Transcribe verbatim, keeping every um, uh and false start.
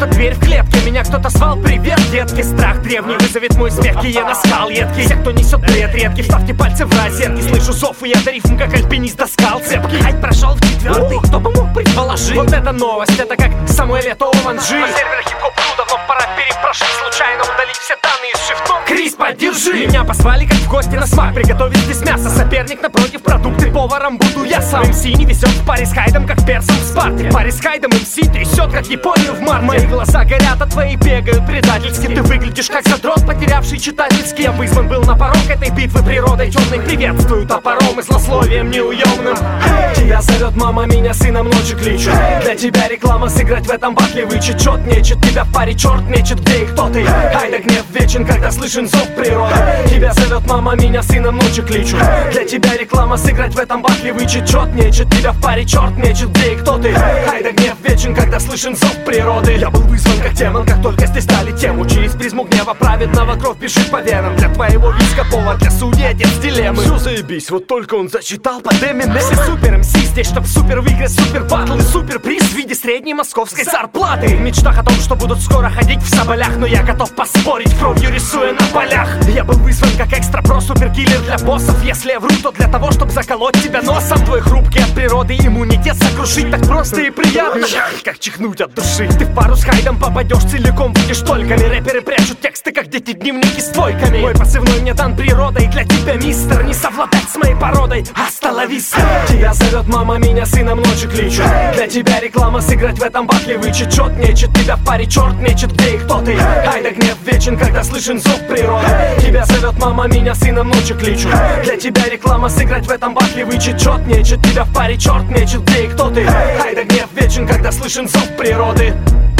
это дверь в клетке. Меня кто-то звал, привет, детки. Страх древний вызовет мой смех, гиена скал едкий. Те, кто несет бред редкий, вставьте пальцы в розетки. Слышу зов, и это рифм, как альпинист до скал цепкий. Хайп прошел в четвертый, кто бы мог предположить. Вот это новость, это как Самуэль Этоо Манжи. На сервере хип-хоп давно пора перепрошить. Случайно удалить все данные с шифтом. Крис, поддержи! Меня позвали как в гости на смак. Приготовить здесь мясо. Соперник напротив, продукты поваром буду я сам. эм си не везет в паре с Хайдом, как персом в Спарте. В паре с Хайдом эм си трясет, как Японию в марте. Мои глаза горят, а твои бегают предательски. Ты выглядишь как задрот, потерявший читательский. Я вызван был на порог этой битвы природой темной. Приветствую топором и злословием неуемным. Hey! Тебя зовет мама, меня сыном ночи кличут. Hey! Для тебя реклама, сыграть в этом батле вычет. Чет нечет, тебя в паре черт мечет. Где и кто ты? Hey! Хайда гнев вечен, когда слышен зов природы. Hey! Тебя зовет мама, меня сыном ночи кличут. Hey! Для тебя реклама, сыграть в этом батле вычет. Чет нечет, тебя в паре черт мечет. Где и кто ты? Hey! Хайда гнев вечен, когда слышен зов природы. Я был вызван как демон, как только здесь стали тему. Через призму гнева праведного кровь бежит по венам. Для твоего виска повод для судья, с дилеммы. Все заебись, вот только он зачитал под Эминем. Все супер эм си здесь, чтоб супер выиграть супер батл и супер приз в виде средней московской зарплаты. В мечтах о том, что будут скоро ходить в соболях, но я готов поспорить, кровью рисуя на полях. Я был вызван как экстра про суперкиллер для боссов. Если я вру, то для того, чтобы заколоть тебя носом. Твой хрупкий от природы иммунитет сокрушить так просто и приятно, как чихнуть от души. Ты в пару с Хайдом попадешь целиком, будешь тольками. Рэперы прячут тексты, как дети дневники с двойками. Мой позывной мне дан природой, для тебя, мистер, не совладать с моей породой. Остановись! Тебя зовет мама, меня сыном ночи кличут. Для тебя реклама, сыграть в этом батле вычет. Чет нечет, тебя в паре черт мечет. Где и кто ты? Хайда гнев вечен, когда слышен зов природы. Тебя зовет мама, меня сыном ночи кличут. Для тебя реклама, сыграть в этом батле вычет. Чет нечет, тебя в паре черт мечет. Где и кто ты? Хайда гнев вечен, когда слышен зов природы.